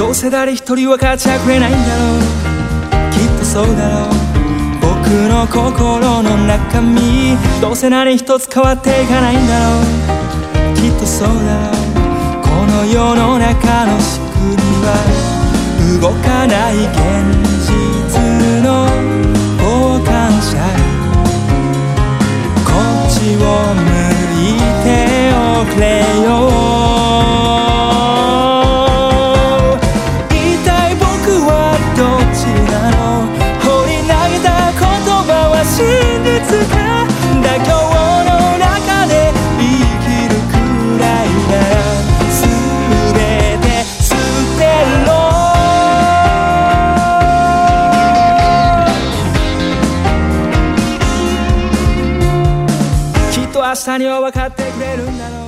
どうせ誰一人分かっちゃくれないんだろう。きっとそうだろう。僕の心の中身、どうせ何一つ変わっていかないんだろう。きっとそうだろう。この世の中の仕組みは動かない現実の傍観者、こっちを向いておくれよ。一体僕はどっちなの。放り投げた言葉は真実か。妥協の中で生きるくらいなら全て捨てろ。きっと明日には分かってくれるんだろう。